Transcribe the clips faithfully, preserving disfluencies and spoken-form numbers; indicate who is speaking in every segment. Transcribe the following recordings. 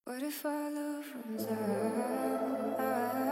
Speaker 1: What if our love runs out?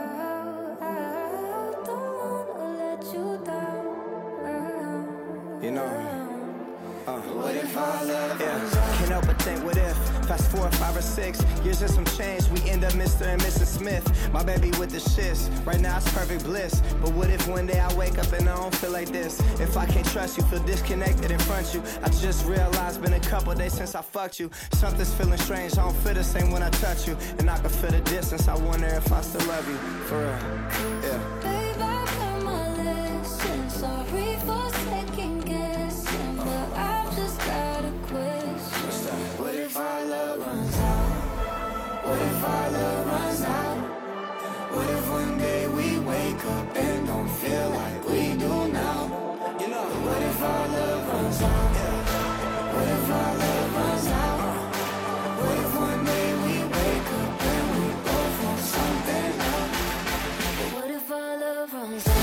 Speaker 1: I don't wanna let you down.
Speaker 2: You know, uh,
Speaker 1: What if our love
Speaker 2: yeah,
Speaker 1: runs out?
Speaker 2: can't help but think, what if fast forward five or six years and some change, we end up Mister and Missus Smith. My baby with the shits, right now it's perfect bliss. But what if one day I wake up and I don't feel like this? If I can't trust you, feel disconnected in front of you. I just realized been a couple days since I fucked you. Something's feeling strange, I don't feel the same when I touch you. And I can feel the distance, I wonder if I still love you. For real, yeah.
Speaker 1: Babe, I've learned my lesson. Sorry for second guessing, but I've just got a question. What if our love runs out? What if our love runs out? What if one day we wake up and don't feel like we do now?
Speaker 2: You know,
Speaker 1: What if our love runs out? What if our love runs out? What if one day we wake up and we both want something else? But what if our love runs out?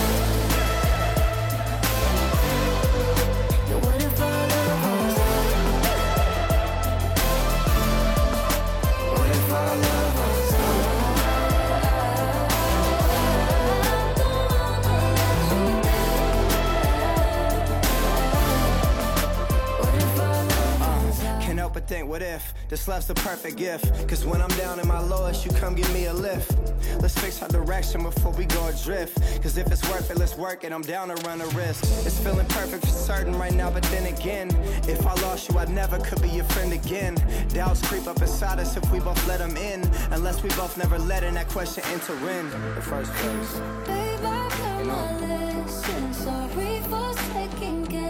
Speaker 1: Yeah, what if our love runs out? What if our love runs out?
Speaker 2: can't help but think, what if this love's the perfect gift? Cause when I'm down in my lowest, you come give me a lift. Let's fix our direction before we go adrift. Cause if it's worth it, let's work it, I'm down to run a risk. It's feeling perfect for certain right now, but then again, if I lost you, I never could be your friend again. Doubts creep up inside us if we both let them in. Unless we both never let in that question enter in the first place.
Speaker 1: Babe, I've learned my lesson. Sorry for second guessing.